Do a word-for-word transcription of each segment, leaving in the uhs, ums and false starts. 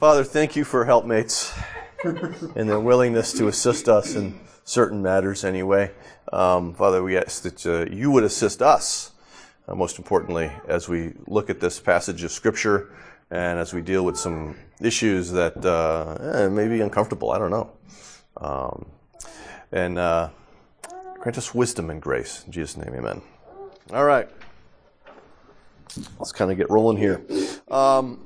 Father, thank you for helpmates and their willingness to assist us in certain matters anyway. Um, Father, we ask that uh, you would assist us, uh, most importantly, as we look at this passage of Scripture and as we deal with some issues that uh, eh, may be uncomfortable. I don't know. Um, and uh, grant us wisdom and grace. In Jesus' name, amen. All right. Let's kind of get rolling here. Um,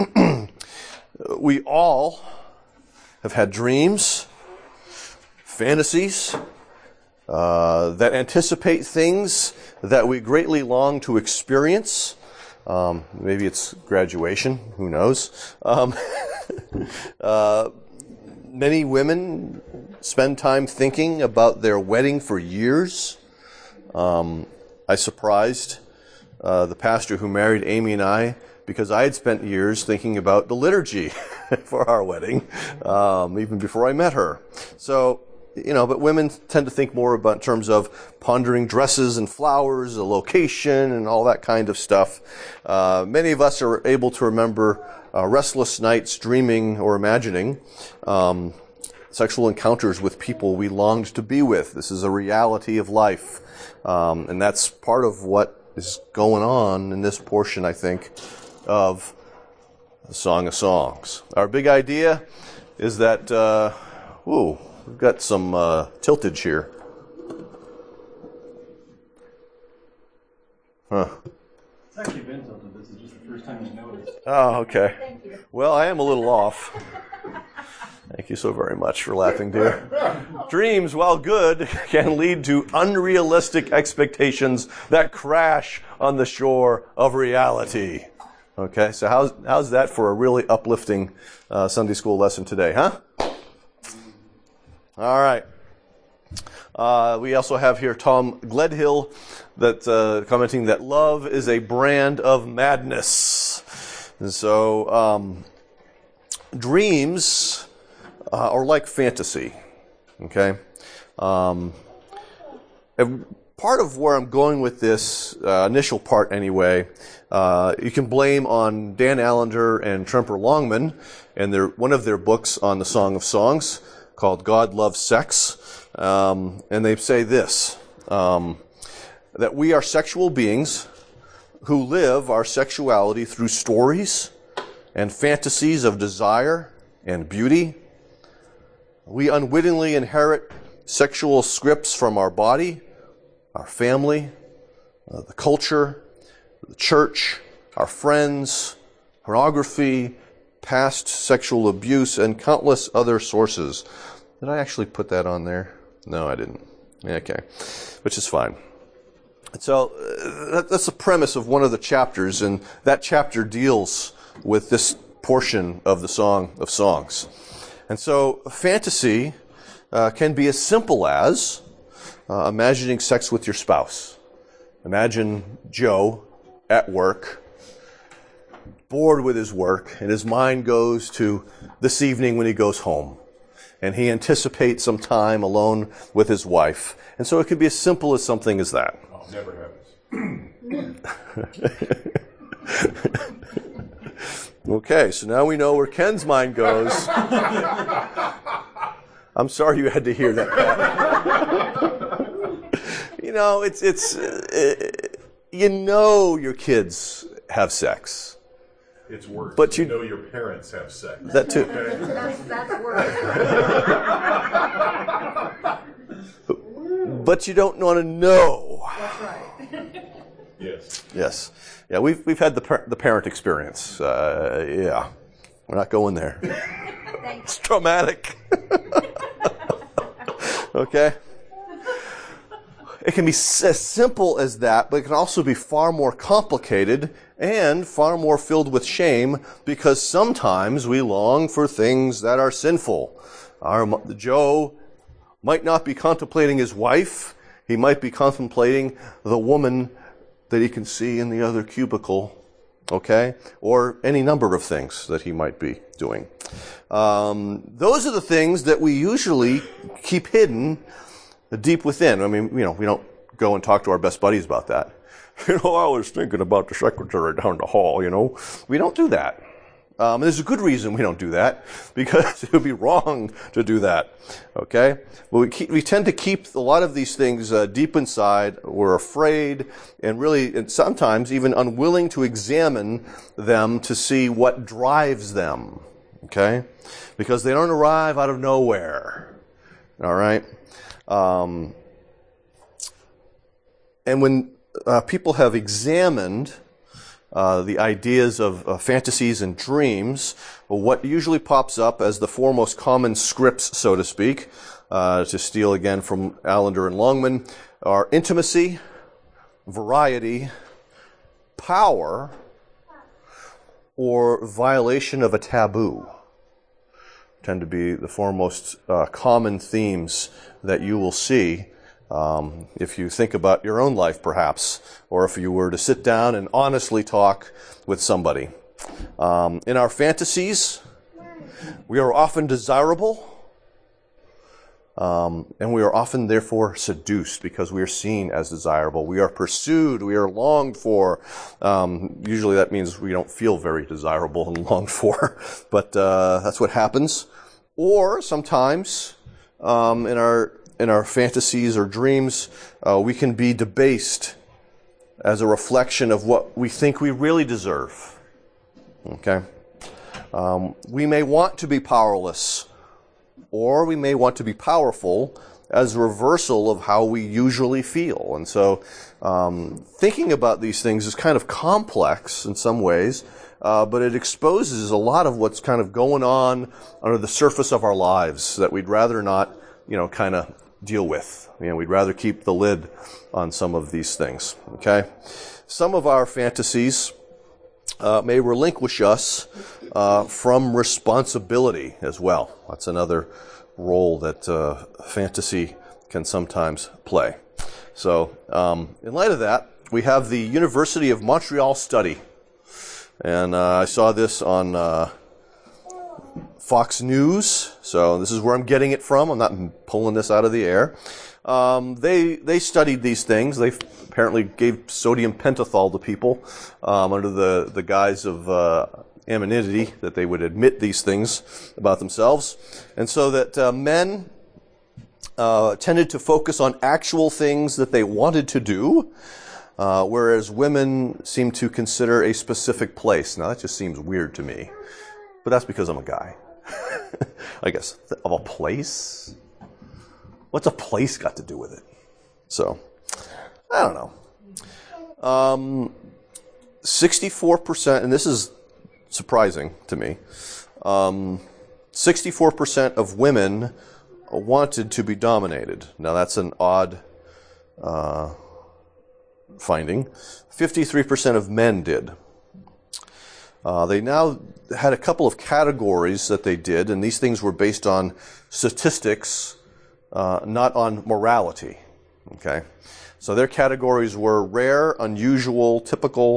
we all have had dreams, fantasies, uh, that anticipate things that we greatly long to experience. Um, maybe it's graduation, who knows. Um, uh, many women spend time thinking about their wedding for years. Um, I surprised uh, the pastor who married Amy and I because I had spent years thinking about the liturgy for our wedding, um, even before I met her. So, you know, but women tend to think more about in terms of pondering dresses and flowers, the location, and all that kind of stuff. Uh, many of us are able to remember uh, restless nights dreaming or imagining um, sexual encounters with people we longed to be with. This is a reality of life. Um, and that's part of what is going on in this portion, I think, of the Song of Songs. Our big idea is that, uh, ooh, we've got some uh, tiltage here. Huh. It's actually been tilted. This is just the first time you've noticed. Oh, okay. Thank you. Well, I am a little off. Thank you so very much for laughing, dear. Dreams, while good, can lead to unrealistic expectations that crash on the shore of reality. Okay, so how's how's that for a really uplifting uh, Sunday school lesson today, huh? All right. Uh, we also have here Tom Gledhill that uh, commenting that love is a brand of madness. And so um, dreams uh, are like fantasy. Okay. Um, and part of where I'm going with this uh, initial part, anyway, uh, you can blame on Dan Allender and Tremper Longman and their one of their books on the Song of Songs called God Loves Sex. Um, and they say this, um, that we are sexual beings who live our sexuality through stories and fantasies of desire and beauty. We unwittingly inherit sexual scripts from our body, our family, uh, the culture, the church, our friends, pornography, past sexual abuse, and countless other sources. Did I actually put that on there? No, I didn't. Okay, which is fine. So uh, that's the premise of one of the chapters, and that chapter deals with this portion of the Song of Songs. And so fantasy uh, can be as simple as uh, imagining sex with your spouse. Imagine Joe at work, bored with his work, and his mind goes to this evening when he goes home. And he anticipates some time alone with his wife. And so it could be as simple as something as that. Oh, never happens. Okay, so now we know where Ken's mind goes. I'm sorry you had to hear that, Pat. You know, it's, it's, uh, you know your kids have sex. It's worse. But you know your parents have sex. That too. That's, that's worse. But you don't want to know. That's right. Yes. Yes. Yeah, we've we've had the par- the parent experience. Uh, yeah, we're not going there. It's traumatic. Okay. It can be as simple as that, but it can also be far more complicated and far more filled with shame, because sometimes we long for things that are sinful. Our Joe might not be contemplating his wife. He might be contemplating the woman that he can see in the other cubicle, okay? Or any number of things that he might be doing. Um, those are the things that we usually keep hidden deep within. I mean, you know, we don't go and talk to our best buddies about that. You know, I was thinking about the secretary down the hall, you know. We don't do that. Um, and there's a good reason we don't do that, because it would be wrong to do that. Okay? But we, keep, we tend to keep a lot of these things uh, deep inside. We're afraid and really, and sometimes even unwilling to examine them to see what drives them. Okay? Because they don't arrive out of nowhere. All right? Um, and when uh, people have examined Uh, the ideas of uh, fantasies and dreams, what usually pops up as the four most common scripts, so to speak, uh, to steal again from Allender and Longman, are intimacy, variety, power, or violation of a taboo. Tend to be the four most uh, common themes that you will see Um, if you think about your own life, perhaps, or if you were to sit down and honestly talk with somebody. Um, in our fantasies, we are often desirable, um, and we are often, therefore, seduced because we are seen as desirable. We are pursued. We are longed for. Um, usually that means we don't feel very desirable and longed for, but uh, that's what happens. Or sometimes um, in our in our fantasies or dreams, uh, we can be debased as a reflection of what we think we really deserve. Okay? Um, we may want to be powerless, or we may want to be powerful as a reversal of how we usually feel. And so um, thinking about these things is kind of complex in some ways, uh, but it exposes a lot of what's kind of going on under the surface of our lives that we'd rather not, you know, kind of deal with. You know, we'd rather keep the lid on some of these things. Okay? Some of our fantasies uh, may relinquish us uh, from responsibility as well. That's another role that uh, fantasy can sometimes play. So, um, in light of that, we have the University of Montreal study. And uh, I saw this on Uh, Fox News, so this is where I'm getting it from. I'm not pulling this out of the air. Um, they they studied these things. They apparently gave sodium pentothal to people um, under the, the guise of uh, anonymity, that they would admit these things about themselves. And so that uh, men uh, tended to focus on actual things that they wanted to do, uh, whereas women seem to consider a specific place. Now, that just seems weird to me, but that's because I'm a guy. I guess. Of a place? What's a place got to do with it? So, I don't know. Um, sixty-four percent, and this is surprising to me, um, sixty-four percent of women wanted to be dominated. Now, that's an odd uh, finding. fifty-three percent of men did. Uh, they now had a couple of categories that they did, and these things were based on statistics, uh, not on morality. Okay, so their categories were rare, unusual, typical.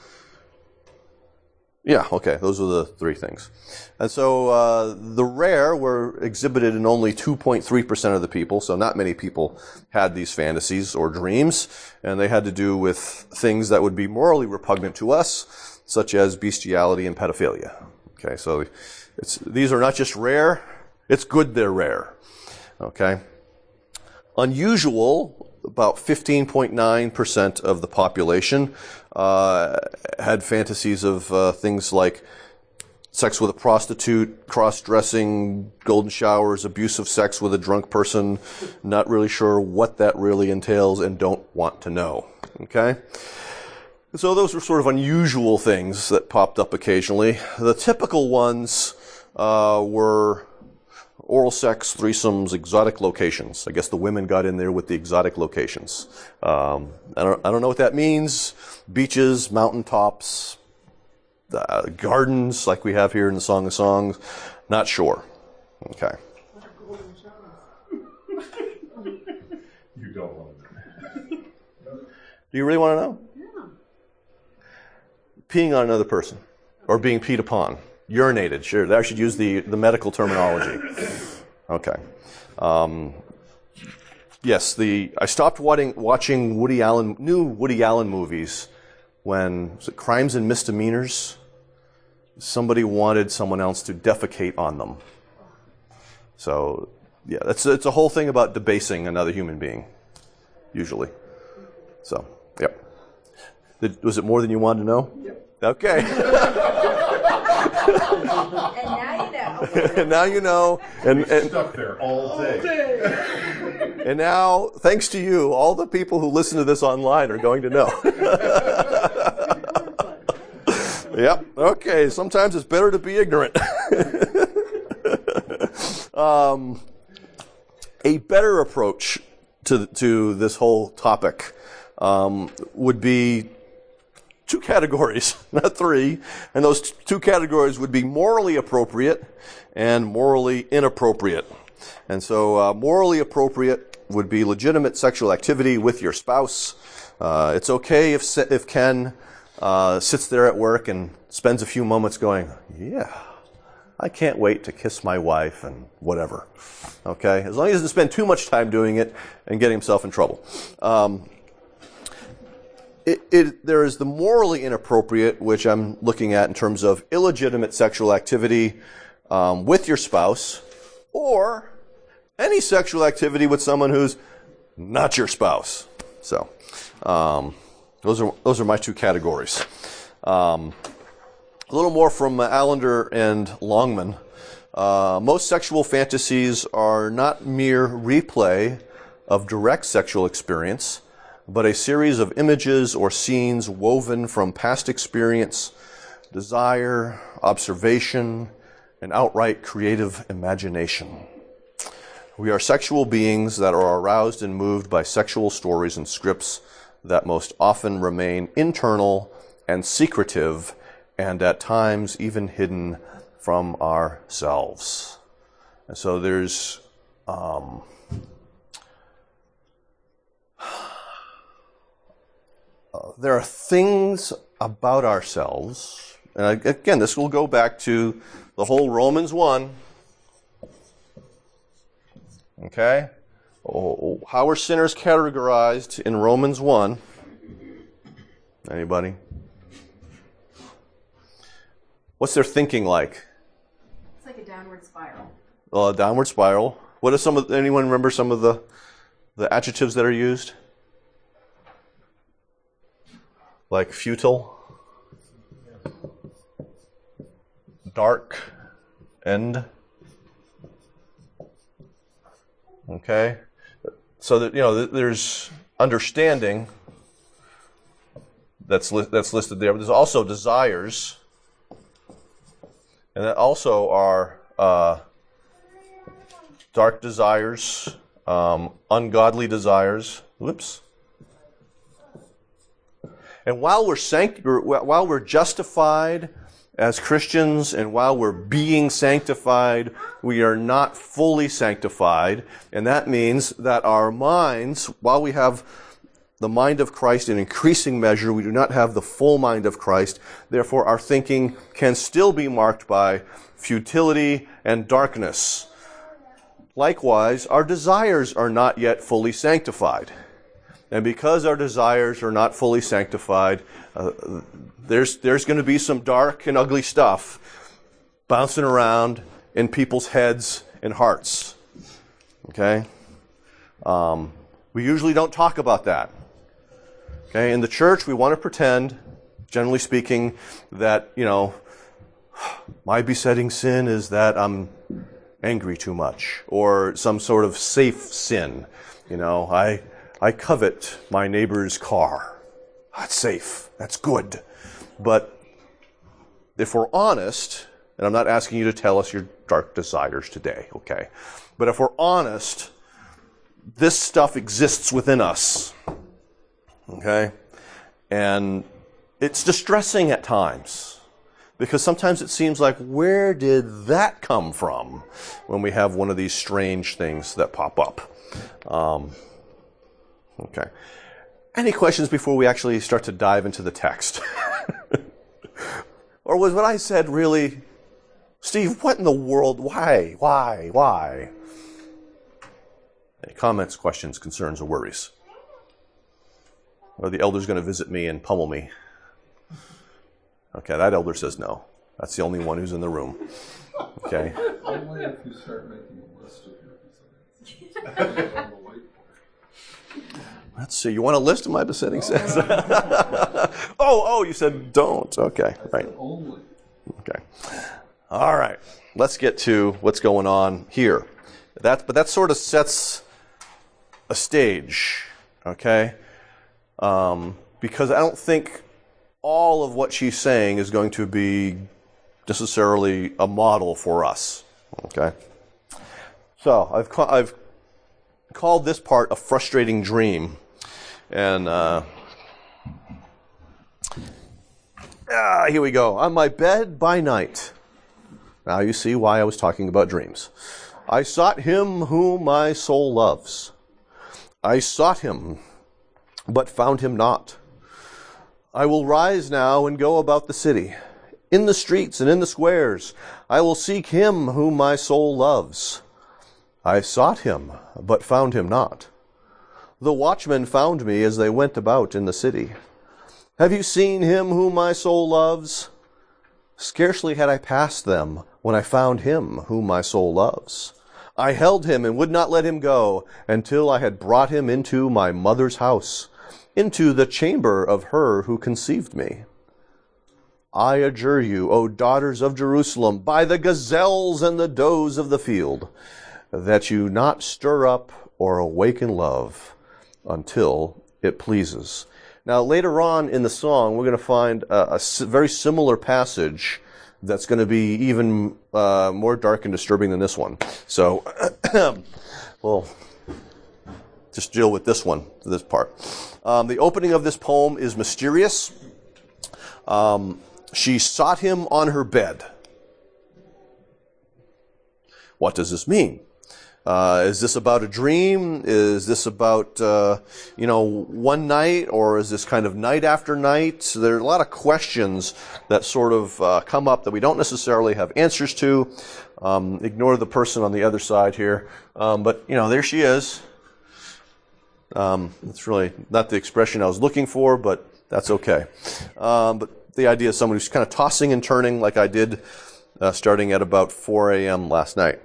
Yeah, okay, those are the three things. And so uh, the rare were exhibited in only two point three percent of the people, so not many people had these fantasies or dreams, and they had to do with things that would be morally repugnant to us, such as bestiality and pedophilia. Okay, so it's, these are not just rare, it's good they're rare. Okay. Unusual, about fifteen point nine percent of the population uh, had fantasies of uh, things like sex with a prostitute, cross-dressing, golden showers, abusive sex with a drunk person, not really sure what that really entails and don't want to know. Okay? So those were sort of unusual things that popped up occasionally. The typical ones uh, were oral sex, threesomes, exotic locations. I guess the women got in there with the exotic locations. Um, I don't, I don't know what that means. Beaches, mountaintops, uh, gardens like we have here in the Song of Songs. Not sure. Okay. You don't want to know. Do you really want to know? Peeing on another person, or being peed upon, urinated. Sure, I should use the, the medical terminology. Okay. Um, yes, the I stopped watching, watching Woody Allen new Woody Allen movies when was it Crimes and Misdemeanors. somebody wanted someone else to defecate on them. So, yeah, that's it's a whole thing about debasing another human being, usually. So, yep. Did, was it more than you wanted to know? Yep. Okay. And now you know. And now you know. And, and, Stuck there all day. and now, thanks to you, all the people who listen to this online are going to know. Yep. Okay. Sometimes it's better to be ignorant. um, a better approach to to this whole topic um, would be two categories, not three, and those t- two categories would be morally appropriate and morally inappropriate. And so, uh, morally appropriate would be legitimate sexual activity with your spouse. Uh, it's okay if if Ken Uh, sits there at work and spends a few moments going, yeah, I can't wait to kiss my wife and whatever. Okay? As long as he doesn't spend too much time doing it and getting himself in trouble. Um, it, it, there is the morally inappropriate, which I'm looking at in terms of illegitimate sexual activity um, with your spouse, or any sexual activity with someone who's not your spouse. So, um, Those are those are my two categories. Um, a little more from uh, Allender and Longman. Uh, most sexual fantasies are not mere replay of direct sexual experience, but a series of images or scenes woven from past experience, desire, observation, and outright creative imagination. We are sexual beings that are aroused and moved by sexual stories and scripts that most often remain internal and secretive, and at times even hidden from ourselves. And so there's um, uh, there are things about ourselves, and again, this will go back to the whole Romans one. Okay? Oh, how are sinners categorized in Romans one? Anybody? What's their thinking like? It's like a downward spiral. Uh, downward spiral. What are some of? Anyone remember some of the the adjectives that are used? Like futile, dark, end. Okay. So that, you know, there's understanding that's li- that's listed there, but there's also desires, and that also are uh, dark desires, um, ungodly desires. Whoops. And while we're sanct- while we're justified as Christians, and while we're being sanctified, we are not fully sanctified. And that means that our minds, while we have the mind of Christ in increasing measure, we do not have the full mind of Christ. Therefore, our thinking can still be marked by futility and darkness. Likewise, our desires are not yet fully sanctified. And because our desires are not fully sanctified, uh, there's there's going to be some dark and ugly stuff bouncing around in people's heads and hearts. Okay? Um, we usually don't talk about that. Okay? In the church, we want to pretend, generally speaking, that, you know, my besetting sin is that I'm angry too much, or some sort of safe sin. You know, I I covet my neighbor's car. That's safe. That's good. But if we're honest, and I'm not asking you to tell us your dark desires today, okay? But if we're honest, this stuff exists within us, okay? And it's distressing at times, because sometimes it seems like, where did that come from when we have one of these strange things that pop up? Um, okay. Any questions before we actually start to dive into the text? Or was what I said really, Steve, what in the world? Why? Why? Why? Any comments, questions, concerns, or worries? Are the elders going to visit me and pummel me? Okay, that elder says no. That's the only one who's in the room. Okay. Only if you start making a list of your besetting on the whiteboard. Let's see. You want a list of my besetting sins? oh, oh, you said don't. Okay, right. Only. Okay. All right. Let's get to what's going on here. That, but that sort of sets a stage, okay? Um, because I don't think all of what she's saying is going to be necessarily a model for us, okay? So I've ca- I've called this part a frustrating dream, and uh, ah, here we go. On my bed by night. Now you see why I was talking about dreams. I sought him whom my soul loves. I sought him, but found him not. I will rise now and go about the city. In the streets and in the squares, I will seek him whom my soul loves. I sought him, but found him not. The watchmen found me as they went about in the city. Have you seen him whom my soul loves? Scarcely had I passed them when I found him whom my soul loves. I held him and would not let him go until I had brought him into my mother's house, into the chamber of her who conceived me. I adjure you, O daughters of Jerusalem, by the gazelles and the does of the field, that you not stir up or awaken love until it pleases. Now, later on in the song, we're going to find a, a very similar passage that's going to be even uh, more dark and disturbing than this one. So, we'll just deal with this one, this part. Um, the opening of this poem is mysterious. Um, she sought him on her bed. What does this mean? Uh, is this about a dream? Is this about, uh, you know, one night? Or is this kind of night after night? So there are a lot of questions that sort of uh, come up that we don't necessarily have answers to. Um, ignore the person on the other side here. Um, but, you know, there she is. Um, it's really not the expression I was looking for, but that's okay. Um, but the idea is someone who's kind of tossing and turning like I did uh, starting at about four a.m. last night.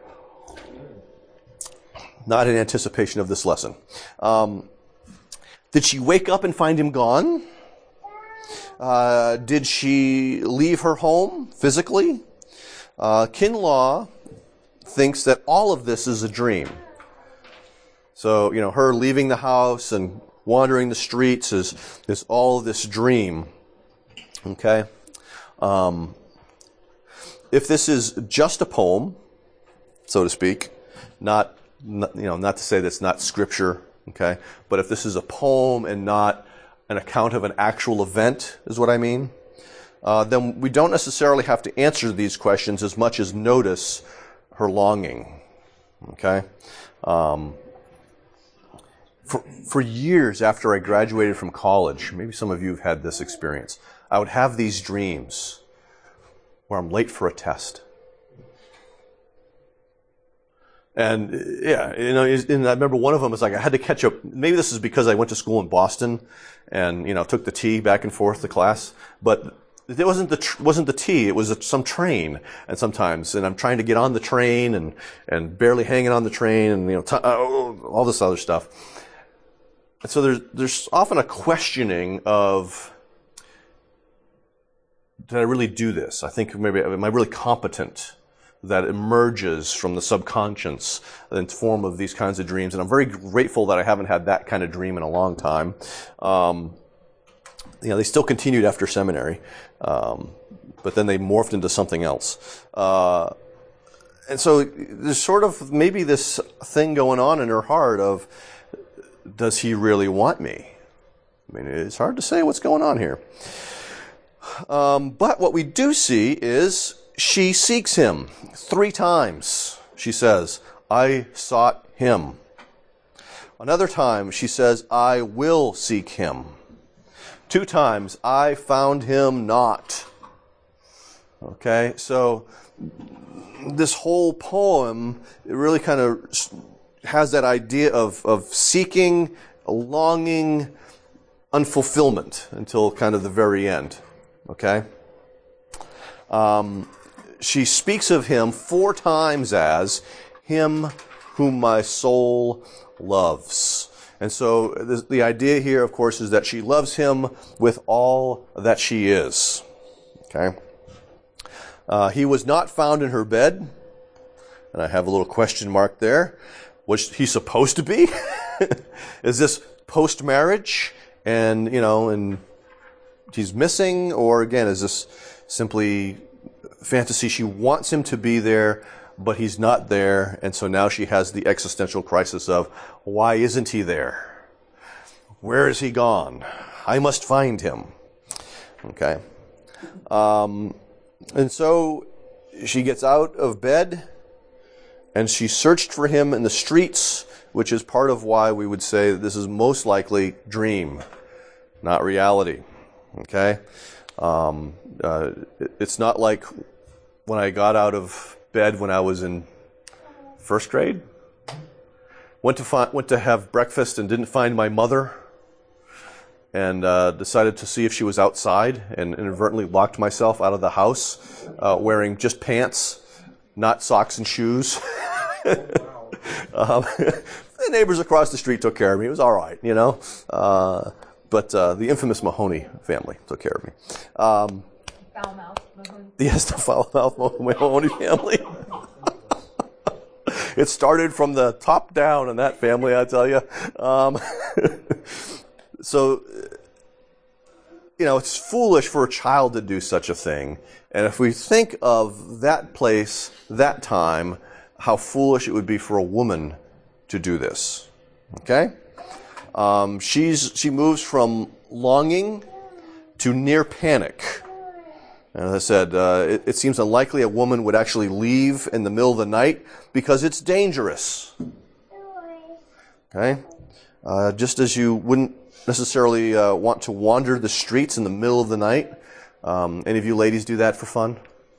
Not in anticipation of this lesson. Um, did she wake up and find him gone? Uh, did she leave her home physically? Uh, Kinlaw thinks that all of this is a dream. So, you know, her leaving the house and wandering the streets is, is all this dream. Okay? Um, if this is just a poem, so to speak, not Not, you know, not to say that's not scripture, okay? But if this is a poem and not an account of an actual event, is what I mean, uh, then we don't necessarily have to answer these questions as much as notice her longing, okay? Um, for, for years after I graduated from college, maybe some of you have had this experience, I would have these dreams where I'm late for a test. And yeah, you know, and I remember one of them was like I had to catch up. Maybe this is because I went to school in Boston, and you know took the T back and forth to class. But it wasn't the tr- wasn't the T. It was a, some train, and sometimes, and I'm trying to get on the train and and barely hanging on the train, and you know t- oh, all this other stuff. And so there's there's often a questioning of, did I really do this? I think maybe am I really competent? That emerges from the subconscious in the form of these kinds of dreams. And I'm very grateful that I haven't had that kind of dream in a long time. Um, you know, they still continued after seminary, um, but then they morphed into something else. Uh, and so there's sort of maybe this thing going on in her heart of, does he really want me? I mean, it's hard to say what's going on here. Um, but what we do see is she seeks him three times. She says, I sought him. Another time she says, I will seek him. Two times, I found him not. Okay, so this whole poem, it really kind of has that idea of, of seeking, longing, unfulfillment until kind of the very end. Okay? Um, she speaks of him four times as him whom my soul loves. And so the, the idea here, of course, is that she loves him with all that she is. Okay? Uh, he was not found in her bed. And I have a little question mark there. Was he supposed to be? Is this post-marriage? And, you know, and he's missing? Or, again, is this simply fantasy? She wants him to be there, but he's not there. And so now she has the existential crisis of, why isn't he there? Where is he gone? I must find him. Okay. Um, and so she gets out of bed, and she searched for him in the streets, which is part of why we would say that this is most likely dream, not reality. Okay? Um, uh, it, it's not like when I got out of bed when I was in first grade. Went to find, went to have breakfast and didn't find my mother, and uh, decided to see if she was outside, and inadvertently locked myself out of the house uh, wearing just pants, not socks and shoes. um, the neighbors across the street took care of me. It was all right, you know. Uh, but uh, the infamous Mahoney family took care of me. Um, Foul mouth, Mahoney. yes, the foul mouth Mahoney family. It started from the top down in that family, I tell you. Um, so, you know, it's foolish for a child to do such a thing. And if we think of that place, that time, how foolish it would be for a woman to do this. Okay? Um, she's she moves from longing to near panic. And as I said, uh, it, it seems unlikely a woman would actually leave in the middle of the night because it's dangerous. Okay? Uh, just as you wouldn't necessarily uh, want to wander the streets in the middle of the night. Um, any of you ladies do that for fun?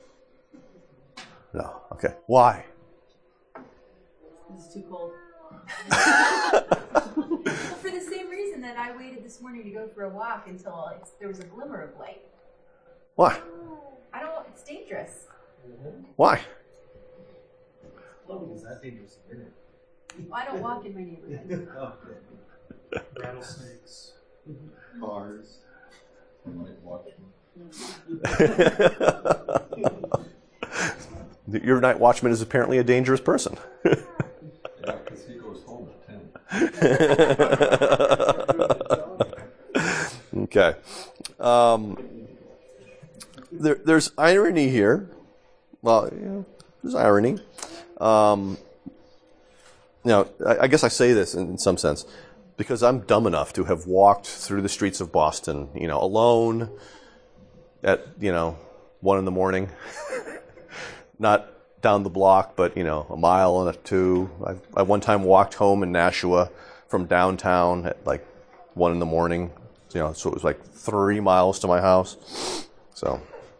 No. Okay. Why? It's too cold. Well, for the same reason that I waited this morning to go for a walk until it's, there was a glimmer of light. Why? I don't. It's dangerous. Why? Is that dangerous? Isn't it? Well, I don't walk in my neighborhood. Rattlesnakes. Cars. Night watchman. Your night watchman is apparently a dangerous person. Yeah, because he goes home at ten. Okay. Um, there, there's irony here. Well, you know, there's irony. Um, you know, I, I guess I say this in, in some sense because I'm dumb enough to have walked through the streets of Boston, you know, alone at, you know, one in the morning. Not down the block, but, you know, a mile and a two. I, I one time walked home in Nashua from downtown at like one in the morning. You know, so it was like three miles to my house. So,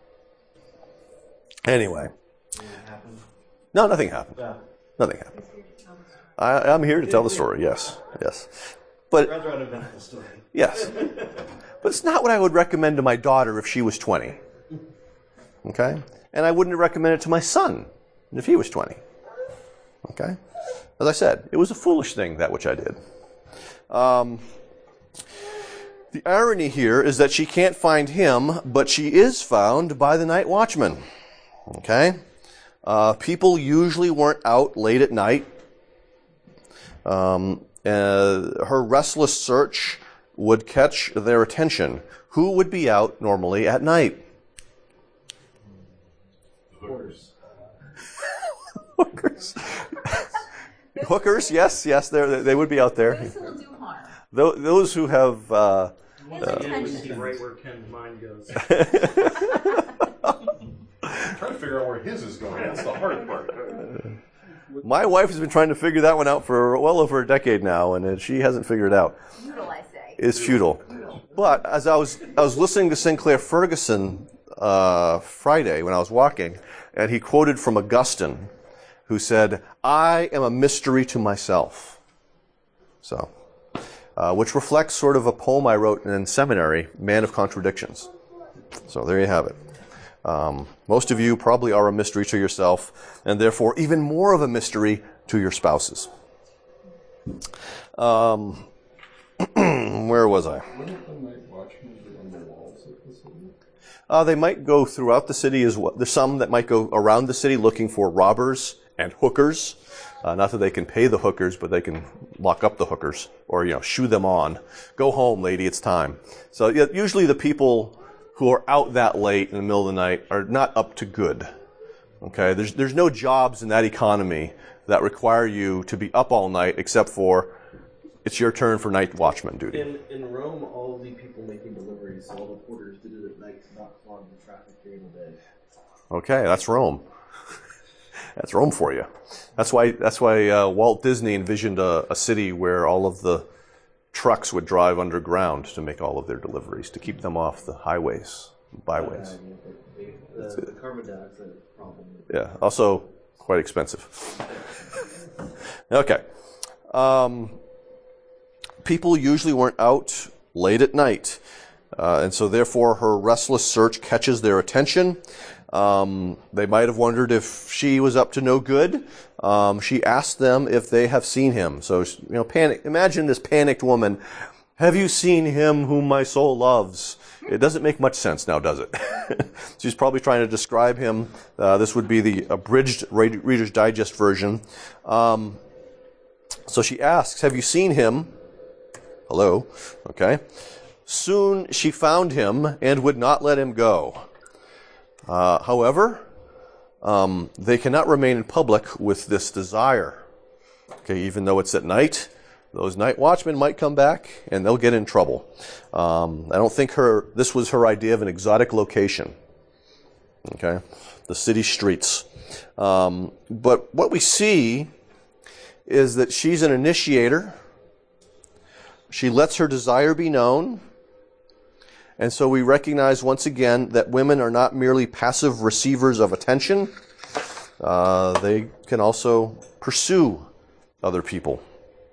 anyway. No, nothing happened. Yeah. Nothing happened. I, I'm here to tell the story, yes. Yes. But, Rather uneventful story. yes. But it's not what I would recommend to my daughter if she was twenty. Okay? And I wouldn't recommend it to my son if he was twenty. Okay? As I said, it was a foolish thing, that which I did. Um, the irony here is that she can't find him, but she is found by the night watchman. Okay? Uh, people usually weren't out late at night. Um, uh, her restless search would catch their attention. Who would be out normally at night? Hookers. Hookers. Hookers, yes, yes, they they would be out there. Those who will do harm. Tho- Those who have... Uh, Ill intention. Right where Ken's mind goes. I'm trying to figure out where his is going. That's the hard part. my wife has been trying to figure that one out for well over a decade now, and she hasn't figured it out. Futile, I say. It's futile. But as I was I was listening to Sinclair Ferguson uh, Friday when I was walking, and he quoted from Augustine, who said, "I am a mystery to myself." So, uh, which reflects sort of a poem I wrote in seminary, "Man of Contradictions." So there you have it. Um, most of you probably are a mystery to yourself, and therefore even more of a mystery to your spouses. Um, where was I? Wouldn't the night watchmen be on the walls of the city? Uh, they might go throughout the city as well. There's some that might go around the city looking for robbers and hookers. Uh, not that they can pay the hookers, but they can lock up the hookers or, you know, shoo them on. Go home, lady, it's time. So yeah, usually the people who are out that late in the middle of the night are not up to good. Okay, there's there's no jobs in that economy that require you to be up all night except for it's your turn for night watchman duty. In in Rome, all the people making deliveries, all the porters did it at night to not clog the traffic during the day. Okay, that's Rome. That's Rome for you. That's why that's why uh, Walt Disney envisioned a, a city where all of the trucks would drive underground to make all of their deliveries, to keep them off the highways, byways. Uh, the, the carbon dioxide problem. Yeah, also quite expensive. Okay. Um, people usually weren't out late at night, uh, and so therefore her restless search catches their attention. Um, they might have wondered if she was up to no good. Um, she asked them if they have seen him. So, you know, panic. Imagine this panicked woman. Have you seen him whom my soul loves? It doesn't make much sense now, does it? She's probably trying to describe him. Uh, this would be the abridged Reader's Digest version. Um, so she asks, have you seen him? Hello. Okay. Soon she found him and would not let him go. Uh, however, um, they cannot remain in public with this desire. Okay, even though it's at night, those night watchmen might come back and they'll get in trouble. Um, I don't think her this was her idea of an exotic location. Okay, the city streets. Um, but what we see is that she's an initiator. She lets her desire be known. And so we recognize once again that women are not merely passive receivers of attention. Uh, they can also pursue other people.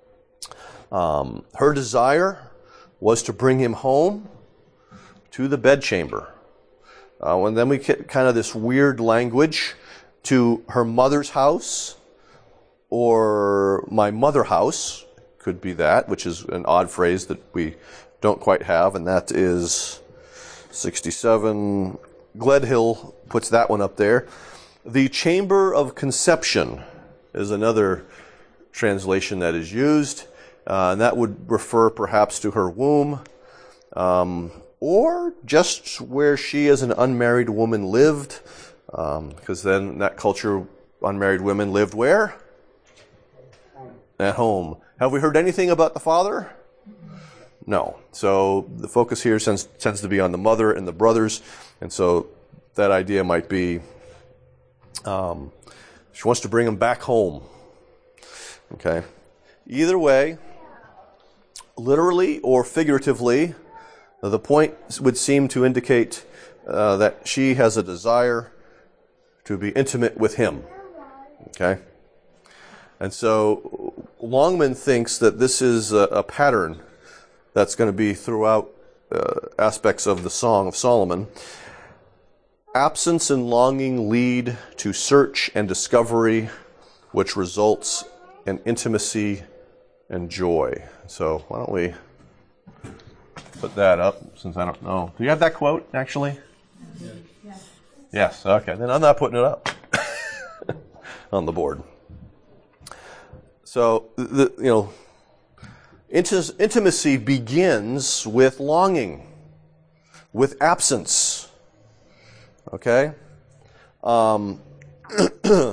Um, her desire was to bring him home to the bedchamber. Uh, and then we get kind of this weird language to her mother's house or my mother house. Could be that, which is an odd phrase that we don't quite have, and that is sixty-seven. Gledhill puts that one up there. The chamber of conception is another translation that is used, uh, and that would refer perhaps to her womb, um, or just where she as an unmarried woman lived, um, because then in that culture, unmarried women lived where? At home. Have we heard anything about the father? No. So the focus here tends, tends to be on the mother and the brothers. And so that idea might be um, she wants to bring them back home. Okay. Either way, literally or figuratively, the point would seem to indicate uh, that she has a desire to be intimate with him. Okay. And so Longman thinks that this is a, a pattern that's going to be throughout uh, aspects of the Song of Solomon. Absence and longing lead to search and discovery, which results in intimacy and joy. So why don't we put that up, since I don't know. Do you have that quote, actually? Yes. Yes, okay. Then I'm not putting it up on the board. So, the, you know, intimacy begins with longing, with absence. Okay? Um, and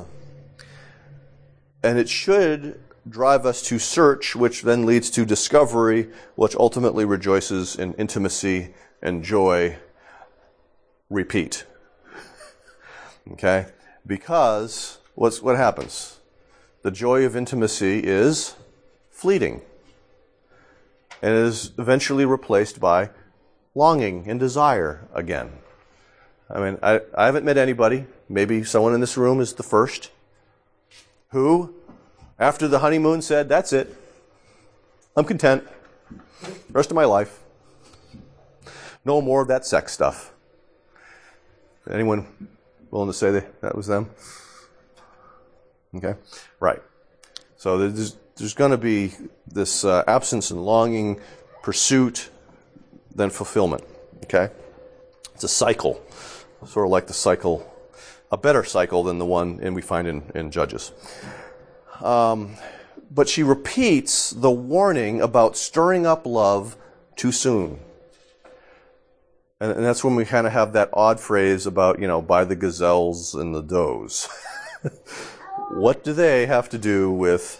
it should drive us to search, which then leads to discovery, which ultimately rejoices in intimacy and joy. Repeat. Okay? Because what's what happens? The joy of intimacy is fleeting and is eventually replaced by longing and desire again. I mean, I, I haven't met anybody, maybe someone in this room is the first, who, after the honeymoon, said, that's it. I'm content. Rest of my life. No more of that sex stuff. Anyone willing to say that that was them? Okay, right. So there's, there's going to be this uh, absence and longing, pursuit, then fulfillment. Okay? It's a cycle, sort of like the cycle, a better cycle than the one and we find in, in Judges. Um, but she repeats the warning about stirring up love too soon. And, and that's when we kind of have that odd phrase about, you know, by the gazelles and the does. What do they have to do with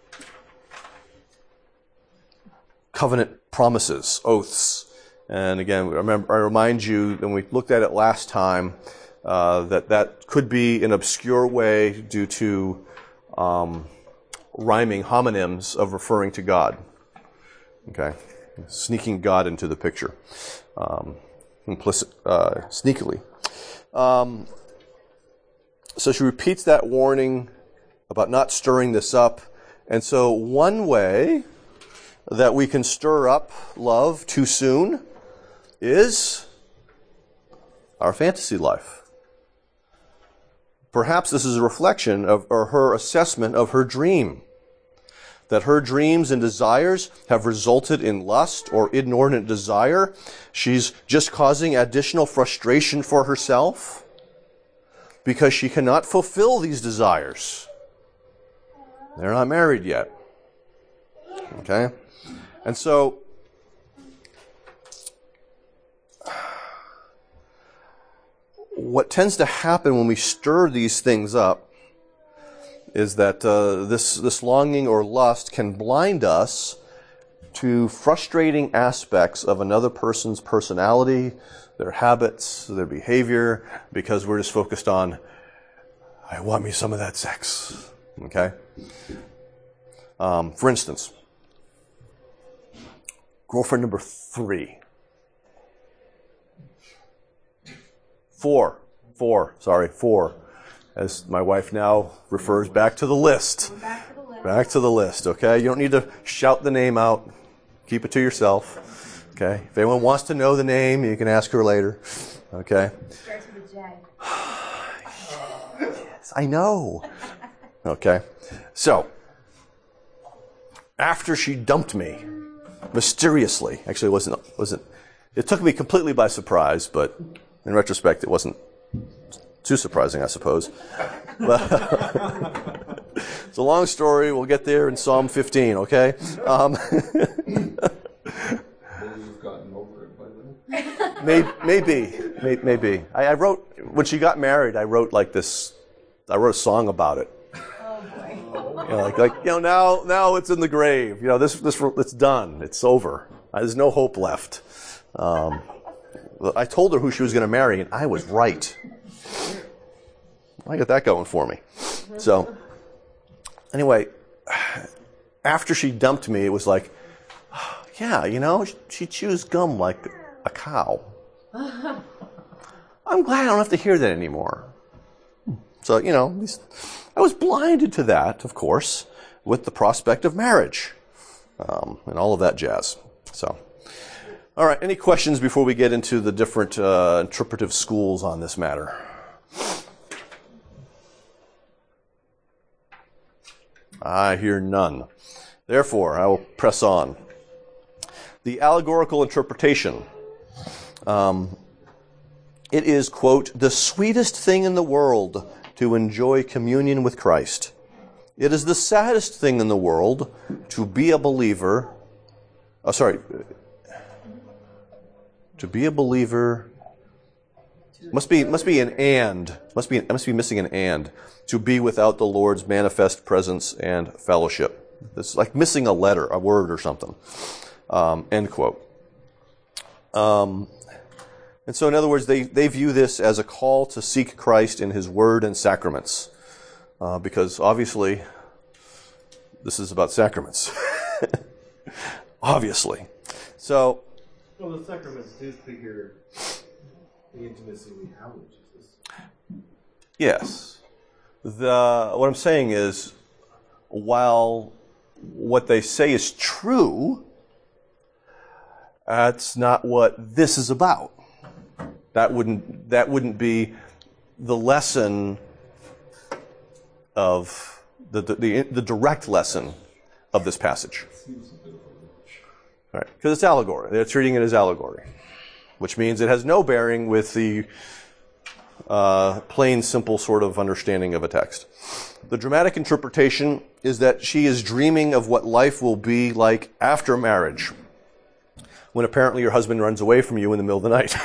covenant promises, oaths? And again, remember, I remind you, when we looked at it last time, uh, that that could be an obscure way due to um, rhyming homonyms of referring to God. Okay, sneaking God into the picture, um, implicit, uh, sneakily. Um, so she repeats that warning about not stirring this up. And so one way that we can stir up love too soon is our fantasy life. Perhaps this is a reflection of or her assessment of her dream. That her dreams and desires have resulted in lust or inordinate desire. She's just causing additional frustration for herself because she cannot fulfill these desires. They're not married yet. Okay? And so, what tends to happen when we stir these things up is that uh, this, this longing or lust can blind us to frustrating aspects of another person's personality, their habits, their behavior, because we're just focused on, I want me some of that sex. Okay? Um, for instance, girlfriend number three. Four. Four. Sorry, four. As my wife now refers back to the list. Back to the list. Back to the list, okay? You don't need to shout the name out. Keep it to yourself. Okay? If anyone wants to know the name, you can ask her later. Okay? Starts with a J. Yes, I know. Okay? So, after she dumped me, mysteriously, actually it wasn't, wasn't, it took me completely by surprise, but in retrospect it wasn't too surprising, I suppose. But it's a long story. We'll get there in Psalm fifteen, okay? Um, Maybe you've gotten over it by then. maybe, maybe, may- maybe. I, I wrote, when she got married, I wrote like this, I wrote a song about it. Oh boy. You know, like, like, you know, now, now it's in the grave. You know, this, this, it's done. It's over. Uh, There's no hope left. Um, I told her who she was going to marry, and I was right. I got that going for me. So, anyway, after she dumped me, it was like, yeah, you know, she chews gum like a cow. I'm glad I don't have to hear that anymore. So, you know, I was blinded to that, of course, with the prospect of marriage um, and all of that jazz. So, all right, any questions before we get into the different uh, interpretive schools on this matter? I hear none. Therefore, I will press on. The allegorical interpretation. Um, it is, quote, the sweetest thing in the world to enjoy communion with Christ. It is the saddest thing in the world to be a believer. Oh, sorry. To be a believer must be must be an and must be must be missing an and to be without the Lord's manifest presence and fellowship. It's like missing a letter, a word, or something. Um, end quote. Um, and so, in other words, they they view this as a call to seek Christ in His Word and sacraments, uh, because obviously this is about sacraments. Obviously, so. Well, the sacraments do figure the intimacy we have with Jesus. Yes. The what I'm saying is, while what they say is true, that's not what this is about. That wouldn't that wouldn't be the lesson of the the, the, the direct lesson of this passage. All right, because it's allegory. They're treating it as allegory, which means it has no bearing with the uh, plain, simple sort of understanding of a text. The dramatic interpretation is that she is dreaming of what life will be like after marriage, when apparently your husband runs away from you in the middle of the night.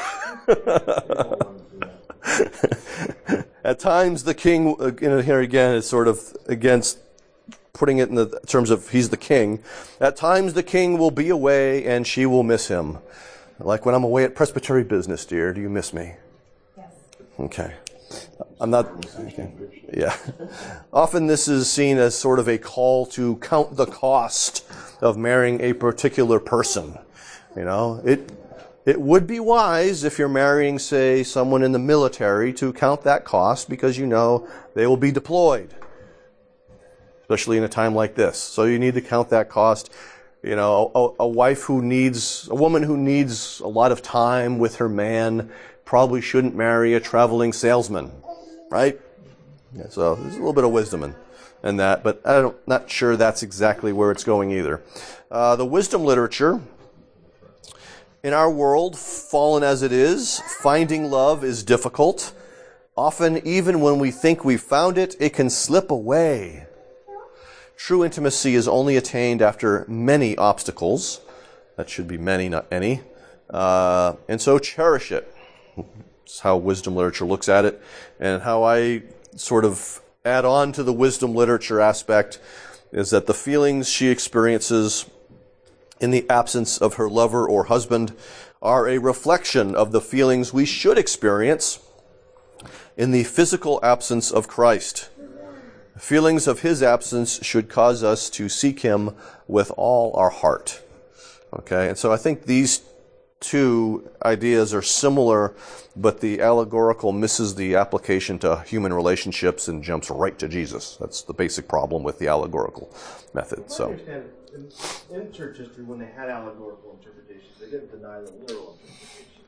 At times, the king, you know, here again, is sort of against putting it in the terms of he's the king. At times, the king will be away and she will miss him. Like when I'm away at Presbytery business, dear, do you miss me? Yes. Okay. I'm not, okay. Yeah. Often this is seen as sort of a call to count the cost of marrying a particular person. You know, it it would be wise if you're marrying, say, someone in the military to count that cost because you know they will be deployed, especially in a time like this. So you need to count that cost. You know, a, a wife who needs, a woman who needs a lot of time with her man probably shouldn't marry a traveling salesman, right? Yeah, so there's a little bit of wisdom in, in that, but I'm not sure that's exactly where it's going either. Uh, the wisdom literature, in our world, fallen as it is, finding love is difficult. Often, even when we think we've found it, it can slip away. True intimacy is only attained after many obstacles. That should be many, not any. Uh, and so cherish it. That's how wisdom literature looks at it. And how I sort of add on to the wisdom literature aspect is that the feelings she experiences in the absence of her lover or husband are a reflection of the feelings we should experience in the physical absence of Christ. Feelings of his absence should cause us to seek him with all our heart. Okay, and so I think these two ideas are similar, but the allegorical misses the application to human relationships and jumps right to Jesus. That's the basic problem with the allegorical method. I So. understand in, in church history, when they had allegorical interpretations, they didn't deny the literal interpretation.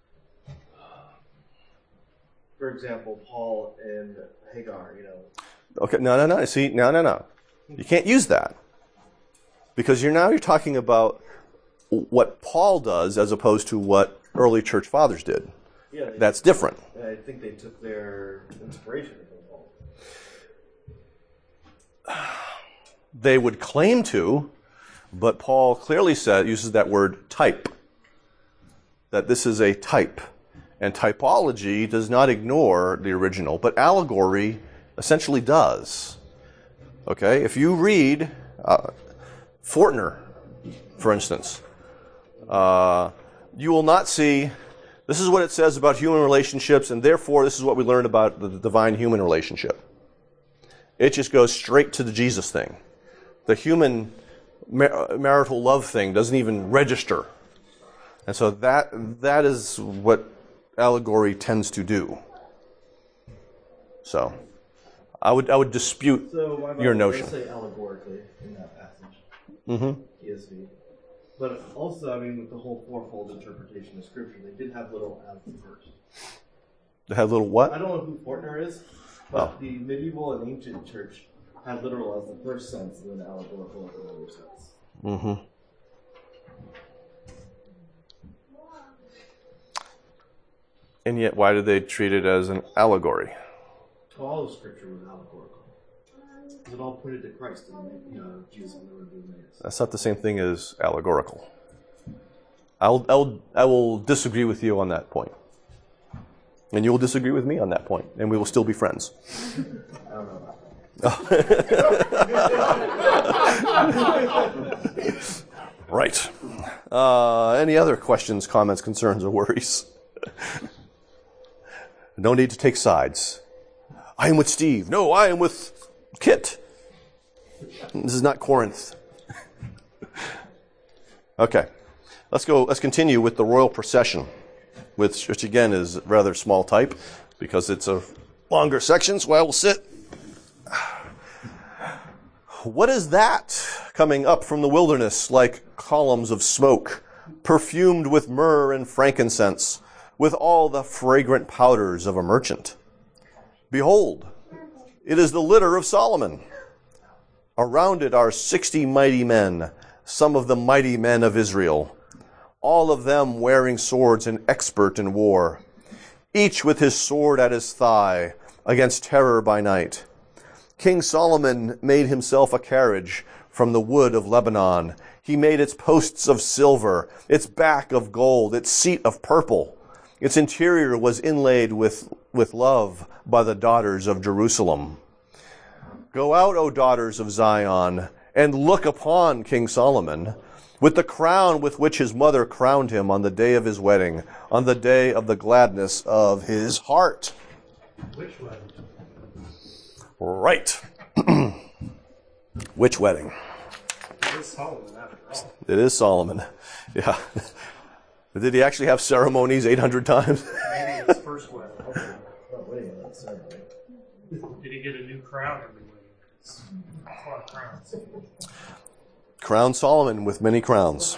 For example, Paul and Hagar, you know. Okay, no, no, no. See, no, no, no. You can't use that because you're now you're talking about what Paul does as opposed to what early church fathers did. Yeah, they, That's different. I think they took their inspiration from Paul. They would claim to, but Paul clearly said uses that word type. That this is a type, and typology does not ignore the original, but allegory essentially does. Okay, if you read uh, Fortner, for instance, uh, you will not see, this is what it says about human relationships, and therefore this is what we learned about the divine human relationship. It just goes straight to the Jesus thing. The human mar- marital love thing doesn't even register. And so that that is what allegory tends to do. So I would I would dispute So my your Bible notion. does say allegorically in that passage, Mm-hmm. E S V. But also, I mean, with the whole fourfold interpretation of Scripture, they did have little as the verse. They had a little I what? don't know who Fortner is, but Oh. the medieval and ancient church had literal as the first sense and then allegorical as another sense. Mm-hmm. And yet, why did they treat it as an allegory? All of Scripture was allegorical. Because it all pointed to Christ and you know, Jesus on the road to Emmaus. That's not the same thing as allegorical. I'll, I'll, I will disagree with you on that point. And you will disagree with me on that point, and we will still be friends. I don't know about that. Right. Uh, any other questions, comments, concerns, or worries? No need to take sides. I am with Steve. No, I am with Kit. This is not Corinth. Okay. Let's go. Let's continue with the royal procession, which, which again is rather small type because it's a longer section, so I will sit. What is that coming up from the wilderness like columns of smoke, perfumed with myrrh and frankincense? with all the fragrant powders of a merchant. Behold, it is the litter of Solomon. Around it are sixty mighty men, some of the mighty men of Israel, all of them wearing swords and expert in war, each with his sword at his thigh, against terror by night. King Solomon made himself a carriage from the wood of Lebanon. He made its posts of silver, its back of gold, its seat of purple. Its interior was inlaid with, with love by the daughters of Jerusalem. Go out, O daughters of Zion, and look upon King Solomon, with the crown with which his mother crowned him on the day of his wedding, on the day of the gladness of his heart. Which wedding? Right. Which wedding? It is Solomon, after all. It is Solomon. Yeah. Did he actually have ceremonies eight hundred times? Maybe his first wedding. Oh, wait, that's ceremony. Did he get a new crown every wedding? It's a lot of crowns. Crown Solomon with many crowns.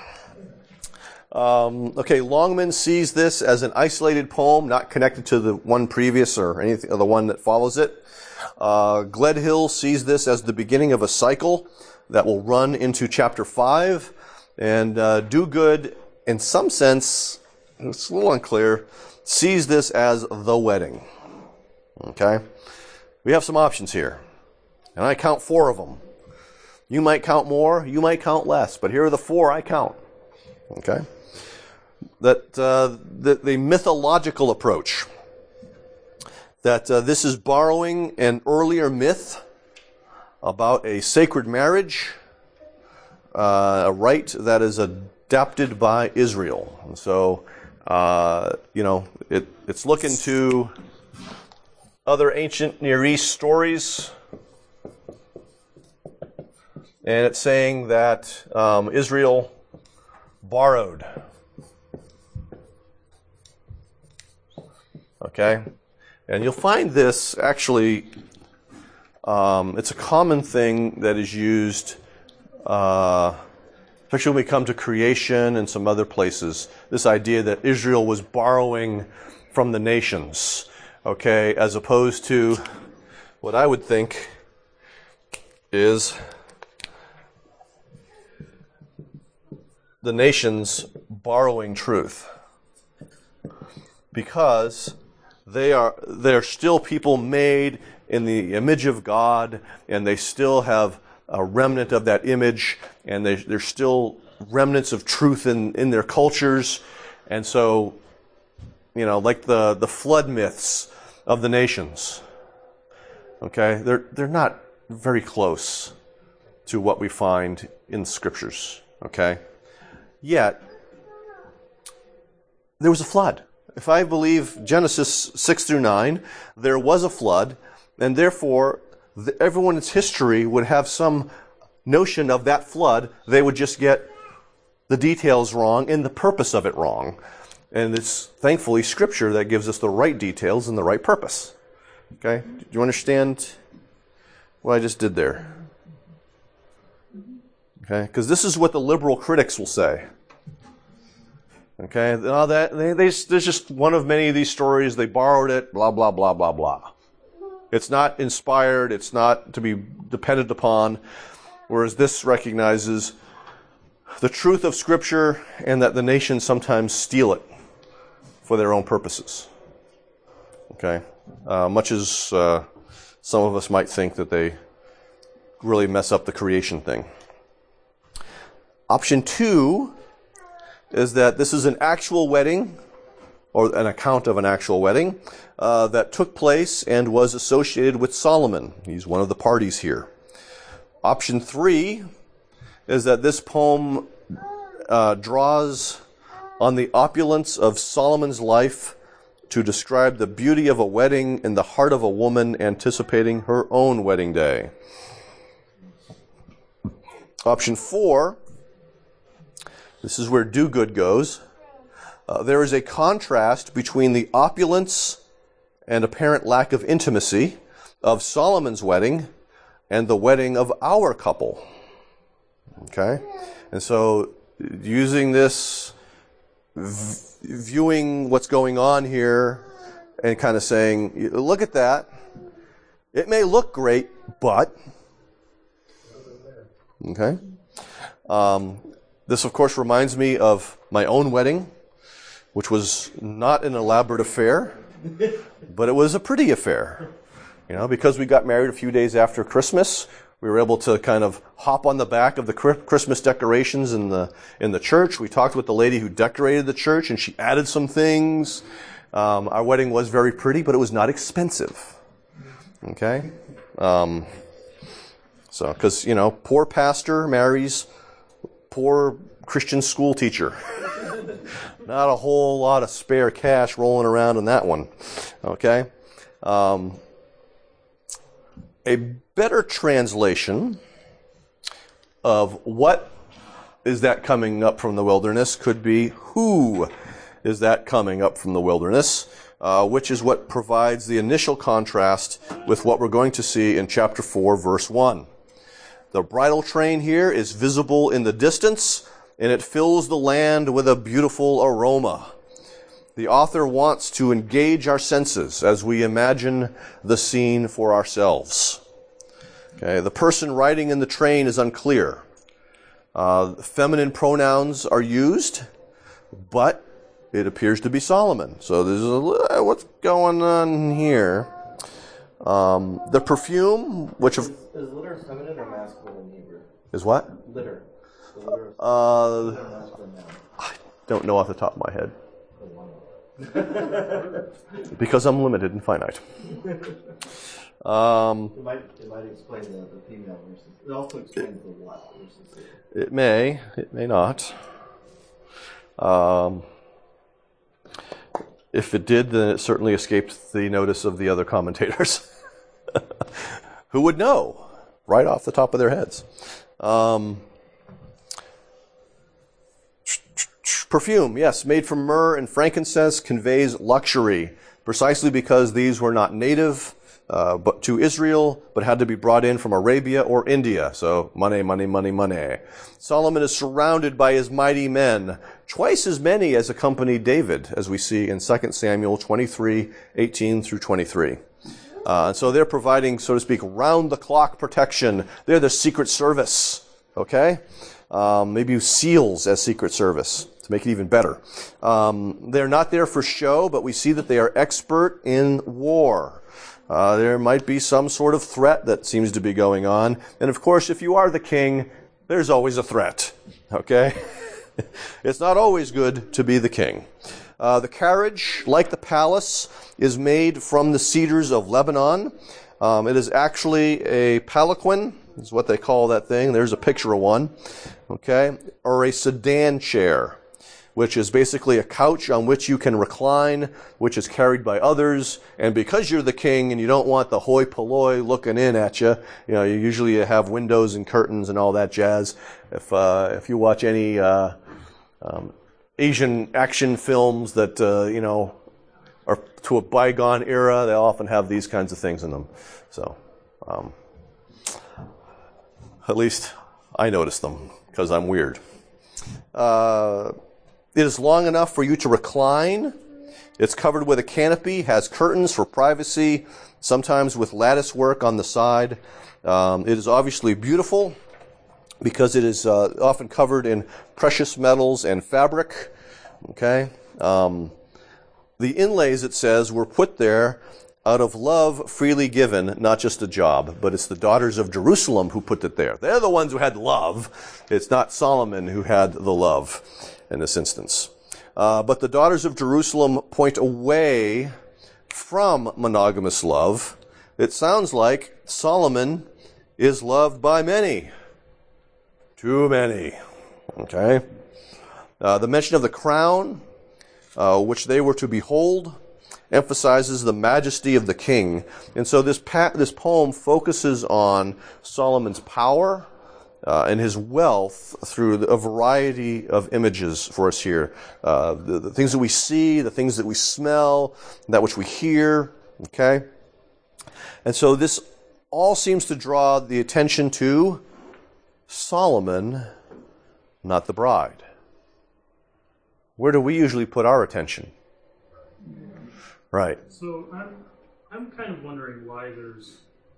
Um, okay, Longman sees this as an isolated poem, not connected to the one previous or anything, or the one that follows it. Uh, Gledhill sees this as the beginning of a cycle that will run into chapter five. And uh, Do Good, in some sense, it's a little unclear, sees this as the wedding. Okay? We have some options here. And I count four of them. You might count more, you might count less, but here are the four I count. Okay? That uh, the, the mythological approach. That uh, this is borrowing an earlier myth about a sacred marriage, uh, a rite that is adapted by Israel. And so, uh, you know, it, it's looking to other ancient Near East stories, and it's saying that um, Israel borrowed. Okay? And you'll find this actually, um, it's a common thing that is used, uh, especially when we come to creation and some other places, this idea that Israel was borrowing from the nations, okay, as opposed to what I would think is the nations borrowing truth. Because They are they're still people made in the image of God, and they still have a remnant of that image, and they, there's still remnants of truth in, in their cultures. And so, you know, like the, the flood myths of the nations, okay, they're they're not very close to what we find in the scriptures, okay? Yet, there was a flood. If I believe Genesis six through nine, there was a flood, and therefore the, everyone's history would have some notion of that flood. They would just get the details wrong and the purpose of it wrong. And it's thankfully Scripture that gives us the right details and the right purpose. Okay? Do you understand what I just did there? Okay? Because this is what the liberal critics will say. Okay, all that they, they, there's just one of many of these stories. They borrowed it, blah, blah, blah, blah, blah. It's not inspired. It's not to be depended upon. Whereas this recognizes the truth of Scripture and that the nations sometimes steal it for their own purposes. Okay, uh, much as uh, some of us might think that they really mess up the creation thing. Option two is that this is an actual wedding, or an account of an actual wedding, uh, that took place and was associated with Solomon. He's one of the parties here. Option three is that this poem uh, draws on the opulence of Solomon's life to describe the beauty of a wedding in the heart of a woman anticipating her own wedding day. Option four, this is where Do Good goes. Uh, there is a contrast between the opulence and apparent lack of intimacy of Solomon's wedding and the wedding of our couple. Okay? And so, using this v- viewing what's going on here and kind of saying, look at that. It may look great, but... Okay? Um, this, of course, reminds me of my own wedding, which was not an elaborate affair, but it was a pretty affair. You know, because we got married a few days after Christmas, we were able to kind of hop on the back of the Christmas decorations in the in the church. We talked with the lady who decorated the church, and she added some things. Um, our wedding was very pretty, but it was not expensive. Okay? Um, so, because, you know, poor pastor marries poor Christian school teacher. Not a whole lot of spare cash rolling around in that one. Okay? Um, a better translation of what is that coming up from the wilderness could be who is that coming up from the wilderness, uh, which is what provides the initial contrast with what we're going to see in chapter four, verse one. The bridal train here is visible in the distance, and it fills the land with a beautiful aroma. The author wants to engage our senses as we imagine the scene for ourselves. Okay, the person riding in the train is unclear. Uh, feminine pronouns are used, but it appears to be Solomon. So there's a what's going on here. Um, the perfume, which of, Is litter feminine or masculine in Hebrew? is what? Litter. The litter Uh, is masculine now. I don't know off the top of my head. Because I'm limited and finite. Um, It might, it might explain the, the female versus. It also explains the what versus the. it may, it may not. Um, if it did, then it certainly escaped the notice of the other commentators. Who would know right off the top of their heads? Um, perfume, yes, made from myrrh and frankincense, conveys luxury, precisely because these were not native uh, but to Israel, but had to be brought in from Arabia or India. So money, money, money, money. Solomon is surrounded by his mighty men, twice as many as accompanied David, as we see in Second Samuel twenty-three, eighteen through twenty-three. Uh, and so they're providing, so to speak, round-the-clock protection. They're the Secret Service, okay? Um, maybe SEALs as Secret Service, to make it even better. Um, they're not there for show, but we see that they are expert in war. Uh, there might be some sort of threat that seems to be going on. And of course, if you are the king, there's always a threat, okay? It's not always good to be the king. Uh, the carriage, like the palace, is made from the cedars of Lebanon. Um, it is actually a palanquin, is what they call that thing. There's a picture of one, okay? Or a sedan chair, which is basically a couch on which you can recline, which is carried by others. And because you're the king and you don't want the hoi polloi looking in at you, you know, you usually have windows and curtains and all that jazz. If uh, if you watch any uh, um, Asian action films that uh, you know are to a bygone era, they often have these kinds of things in them. So, um, at least I notice them because I'm weird. Uh, It is long enough for you to recline. It's covered with a canopy, has curtains for privacy, sometimes with lattice work on the side. Um, it is obviously beautiful because it is uh, often covered in precious metals and fabric. Okay? Um, the inlays, it says, were put there out of love freely given, not just a job, but it's the daughters of Jerusalem who put it there. They're the ones who had love. It's not Solomon who had the love in this instance. Uh, but the daughters of Jerusalem point away from monogamous love. It sounds like Solomon is loved by many. Too many. Okay? Uh, the mention of the crown, uh, which they were to behold, emphasizes the majesty of the king. And so this pa- this poem focuses on Solomon's power uh, and his wealth through the, a variety of images for us here. Uh, the, the things that we see, the things that we smell, that which we hear. Okay? And so this all seems to draw the attention to Solomon, not the bride. Where do we usually put our attention? Right. So I'm I'm kind of wondering why there's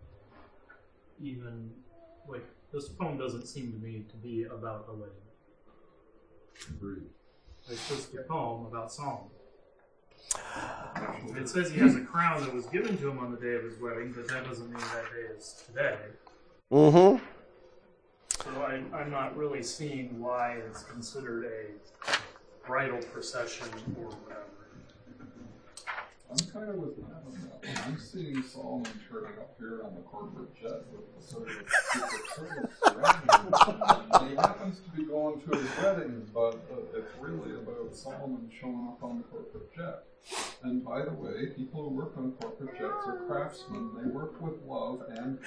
even like this poem doesn't seem to me to be about a wedding. Agreed. It's just a poem about Solomon. It says he has a crown that was given to him on the day of his wedding, but that doesn't mean that day is today. Mm-hmm. So I, I'm not really seeing why it's considered a bridal procession or whatever. I'm kind of with Matt on that one. I'm seeing Solomon turning up here on the corporate jet with sort of secret service surrounding him. He happens to be going to his wedding, but uh, it's really about Solomon showing up on the corporate jet. And by the way, people who work on corporate jets are craftsmen. They work with love and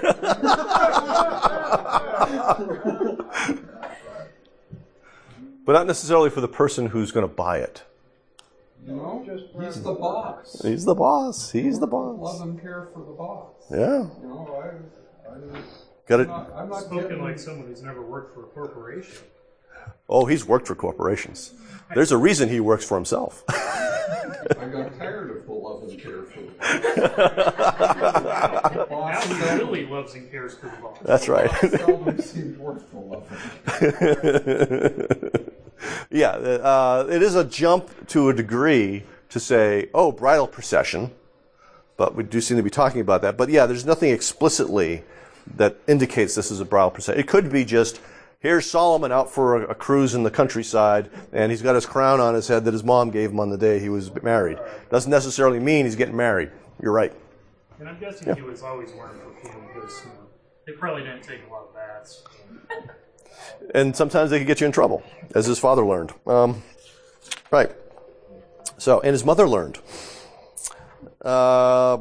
But not necessarily for the person who's going to buy it. You know, he's the boss. He's the boss. He's the boss. Love and care for the boss. Yeah. You know, I, I, Got I'm it. not, I'm not Spoken getting, like someone who's never worked for a corporation. Oh, he's worked for corporations. There's a reason he works for himself. I got tired of the love and care for the boss. Now he seldom- really loves and cares for the boss. That's right. seldom seemed worth the love and care. Yeah, uh, it is a jump to a degree to say, oh, bridal procession, but we do seem to be talking about that. But yeah, there's nothing explicitly that indicates this is a bridal procession. It could be just, here's Solomon out for a, a cruise in the countryside, and he's got his crown on his head that his mom gave him on the day he was married. Doesn't necessarily mean he's getting married. You're right. And I'm guessing yeah. he was always wearing perfume because you know, they probably didn't take a lot of baths. And sometimes they could get you in trouble, as his father learned. Um, right. So, and his mother learned. Uh,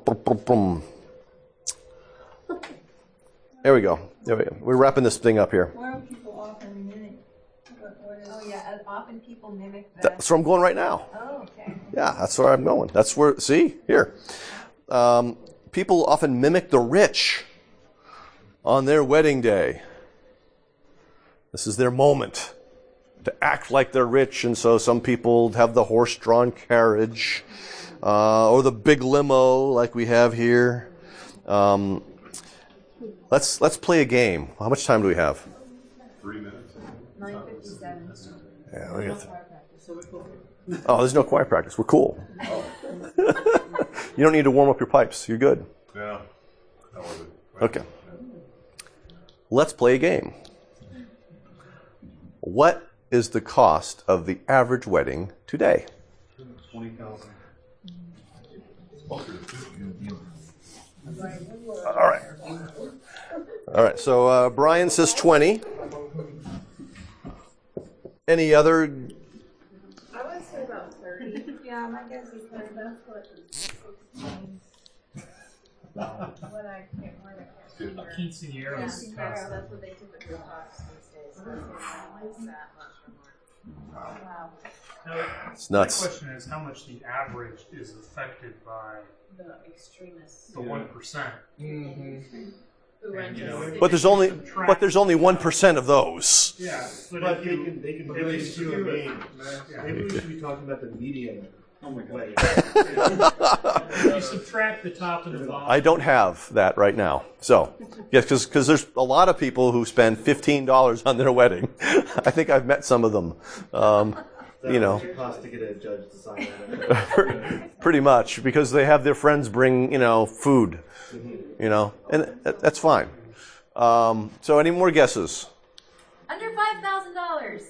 there we go. There we go. We're wrapping this thing up here. Why don't people often mimic? What, what is, oh yeah, uh, often people mimic the. That's where I'm going right now. Oh, okay. Yeah, that's where I'm going. That's where, see, here. Um, people often mimic the rich on their wedding day. This is their moment to act like they're rich, and so some people have the horse-drawn carriage uh, or the big limo like we have here. Um, let's let's play a game. How much time do we have? Three minutes. nine fifty-seven. Yeah, we got th- oh, there's no choir practice. We're cool. You don't need to warm up your pipes. You're good. Yeah. That was it. Okay. Let's play a game. What is the cost of the average wedding today? Twenty thousand. All right. All right. So uh, Brian says twenty. Any other? I would say about thirty. Yeah, my guess is thirty. That's what what I can't remember. A quinceañera is Yeah, cost. that's what they typically cost these days. So it's that much or more. Wow. Now, It's nuts. My question is, how much the average is affected by The extremists the one percent? who rent You know, us. But there's only but there's only one percent of those. Yeah, but, But if they you, can, they can if vary you you and skew me. it, yeah. Maybe we should be talking about the median. Oh my god. if you subtract the top and the bottom. I don't have that right now. So, yes, because there's a lot of people who spend fifteen dollars on their wedding. I think I've met some of them. Um, That you know, much it costs to get a judge to sign that. pretty much, because they have their friends bring, you know, food, you know, and that- that's fine. Um, so any more guesses? Under five thousand dollars.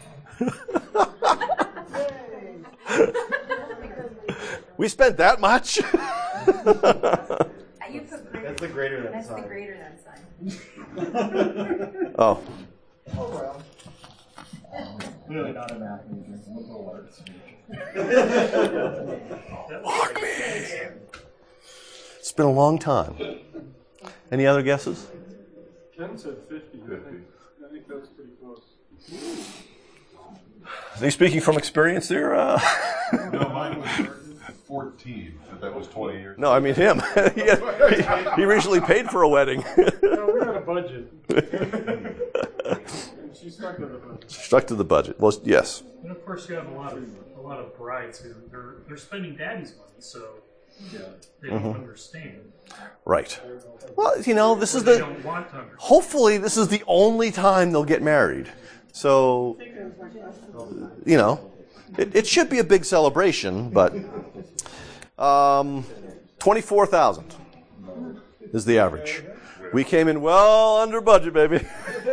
We spent that much? You put greater. That's the greater than That's the sign. greater than sign. Oh, Oh, well. Clearly not a math major. Liberal arts. it's been a long time. Any other guesses? Ken said fifty. I Fifty. think, I think that's pretty close. Are you speaking from experience there? Uh, No, mine was fourteen, but that was twenty years. no, I mean him. he, he, he originally paid for a wedding. No, we had a budget. And she stuck with the budget. Stuck to the budget. Well, yes. And of course, course, you have a lot of a lot of brides who they're they're spending daddy's money, so they don't Mhm. understand. Right. Well, you know, this Or is they the. don't want to understand. Hopefully, this is the only time they'll get married. So, you know, it, it should be a big celebration, but um, twenty-four thousand is the average. We came in well under budget, baby.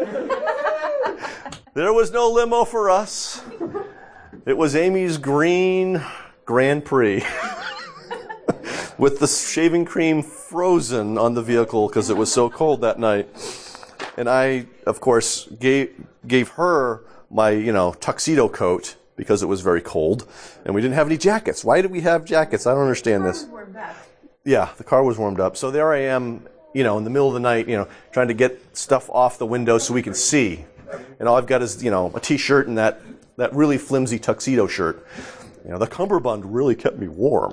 There was no limo for us. It was Amy's green Grand Prix with the shaving cream frozen on the vehicle because it was so cold that night. And I, of course, gave gave her my, you know, tuxedo coat because it was very cold, and we didn't have any jackets. Why did we have jackets? I don't understand this. Warmed up. Yeah, the car was warmed up. So there I am, you know, in the middle of the night, you know, trying to get stuff off the window so we can see. And all I've got is, you know, a T-shirt and that, that really flimsy tuxedo shirt. You know, the cummerbund really kept me warm.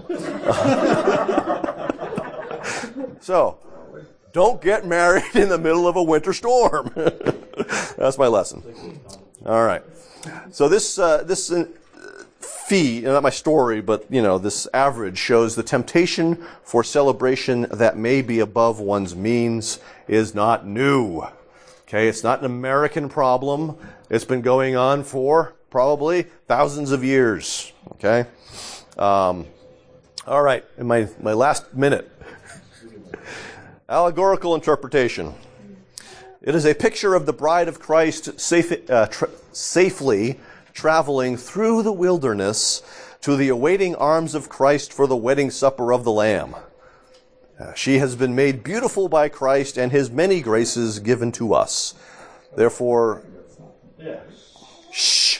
So, don't get married in the middle of a winter storm. That's my lesson. All right. So this uh, this uh, fee, not my story, but you know, this average shows the temptation for celebration that may be above one's means is not new. Okay, it's not an American problem. It's been going on for probably thousands of years. Okay. Um, all right. In my my last minute. Allegorical interpretation. It is a picture of the bride of Christ safe, uh, tra- safely traveling through the wilderness to the awaiting arms of Christ for the wedding supper of the Lamb. Uh, she has been made beautiful by Christ and his many graces given to us. Therefore, shh.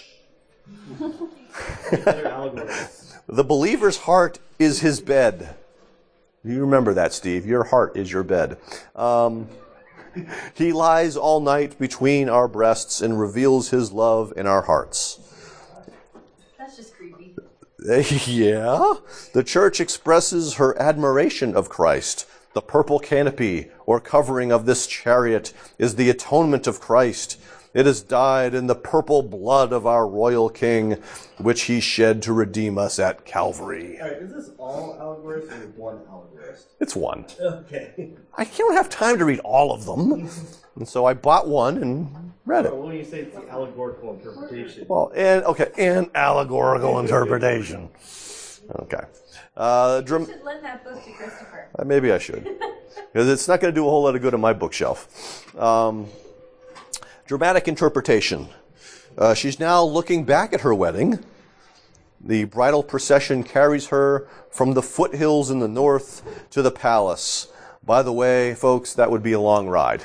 The believer's heart is his bed. You remember that, Steve. Your heart is your bed. Um, he lies all night between our breasts and reveals his love in our hearts. That's just creepy. Yeah. The church expresses her admiration of Christ. The purple canopy or covering of this chariot is the atonement of Christ. It is dyed in the purple blood of our royal King, which he shed to redeem us at Calvary. All right, is this all allegorists or one allegorist? It's one. Okay. I don't have time to read all of them. And so I bought one and read it. Well, when you say it's the allegorical interpretation. Well, and, okay, and allegorical interpretation. Okay. Uh, You dram- should lend that book to Christopher. uh, maybe I should. Because it's not going to do a whole lot of good on my bookshelf. Um, dramatic interpretation. Uh, she's now looking back at her wedding. The bridal procession carries her from the foothills in the north to the palace. By the way, folks, that would be a long ride.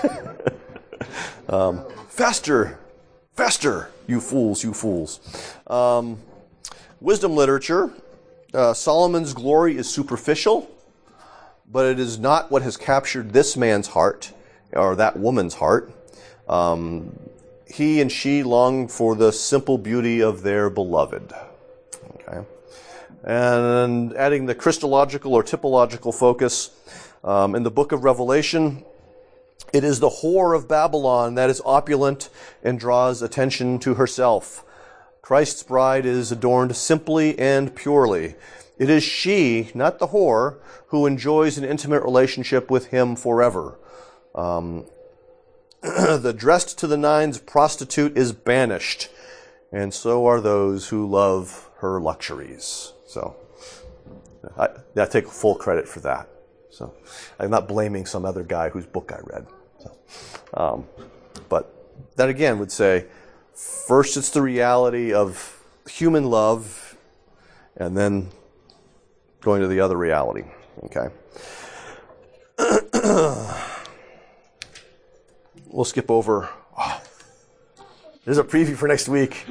um, faster, faster, you fools, you fools. Um, wisdom literature. Uh, Solomon's glory is superficial, but it is not what has captured this man's heart or that woman's heart. Um, he and she long for the simple beauty of their beloved. Okay. And adding the Christological or typological focus, um, in the book of Revelation, it is the whore of Babylon that is opulent and draws attention to herself. Christ's bride is adorned simply and purely. It is she, not the whore, who enjoys an intimate relationship with him forever. Um, the dressed to the nines prostitute is banished, and so are those who love her luxuries. So I, I take full credit for that. So I'm not blaming some other guy whose book I read. So, um, but that again would say, first it's the reality of human love, and then going to the other reality. Okay. We'll skip over. Oh, there's a preview for next week.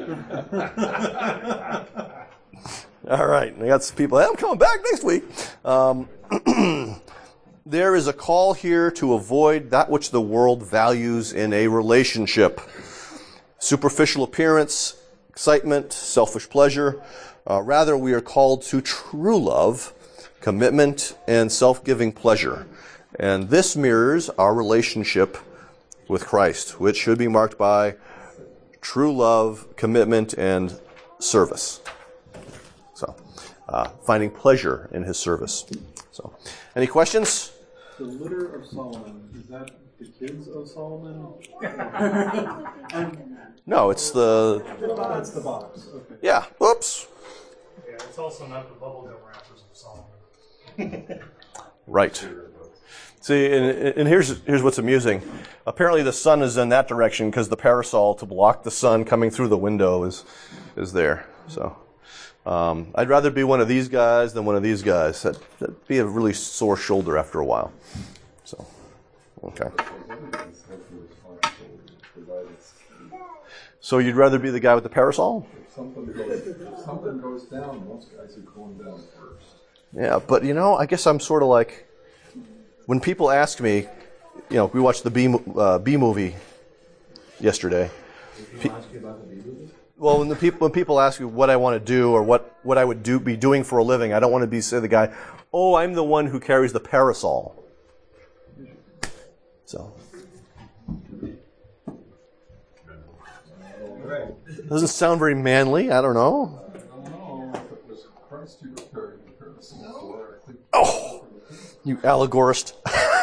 All right, I got some people. Hey, I'm coming back next week. Um, there is a call here to avoid that which the world values in a relationship. Superficial appearance, excitement, selfish pleasure. Uh, rather, we are called to true love, commitment, and self-giving pleasure. And this mirrors our relationship with Christ, which should be marked by true love, commitment, and service. So, uh, finding pleasure in his service. So, any questions? The litter of Solomon, is that the kids of Solomon? No, it's the, That's the box. Okay. yeah, whoops. Yeah, it's also not the bubblegum wrappers of Solomon. Right. See, and, and here's here's what's amusing. Apparently, the sun is in that direction because the parasol to block the sun coming through the window is is there. So, um, I'd rather be one of these guys than one of these guys. That, that'd be a really sore shoulder after a while. So, okay. So you'd rather be the guy with the parasol? If something goes, if something goes down, most guys are going down first. Yeah, but you know, I guess I'm sort of like, when people ask me, you know, we watched the B, uh, B movie yesterday. People ask you about the B movie? Well, when the people when people ask me what I want to do or what, what I would do be doing for a living, I don't want to be say the guy, oh, I'm the one who carries the parasol. So. Doesn't sound very manly. I don't know. I don't know if it was Christ who was carrying the parasol. So I think Oh, you allegorist.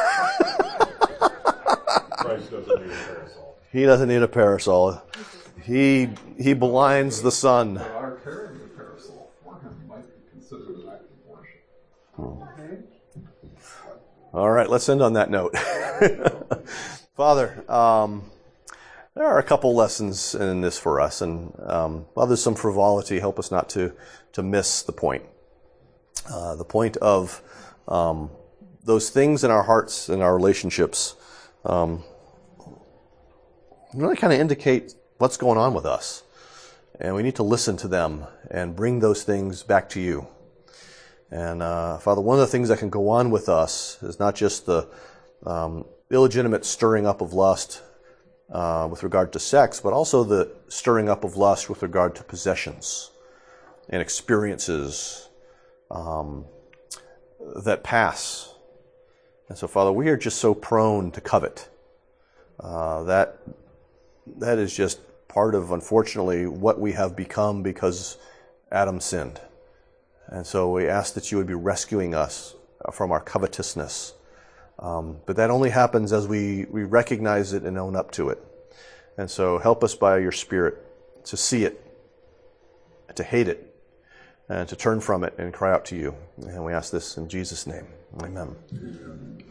Christ doesn't need a parasol. He doesn't need a parasol. He he blinds the sun. but our carrying the parasol for him might be considered an act of worship. All right, let's end on that note. Father, um, there are a couple lessons in this for us, and um, while there's some frivolity, help us not to to miss the point. Uh, the point of um, those things in our hearts and our relationships um, really kind of indicate what's going on with us, and we need to listen to them and bring those things back to you. And uh, Father, one of the things that can go on with us is not just the um, illegitimate stirring up of lust uh, with regard to sex, but also the stirring up of lust with regard to possessions and experiences um, that pass. And so, Father, we are just so prone to covet. Uh, that that is just part of, unfortunately, what we have become because Adam sinned. And so we ask that you would be rescuing us from our covetousness. Um, but that only happens as we, we recognize it and own up to it. And so help us by your Spirit to see it, to hate it, and to turn from it and cry out to you. And we ask this in Jesus' name. Amen.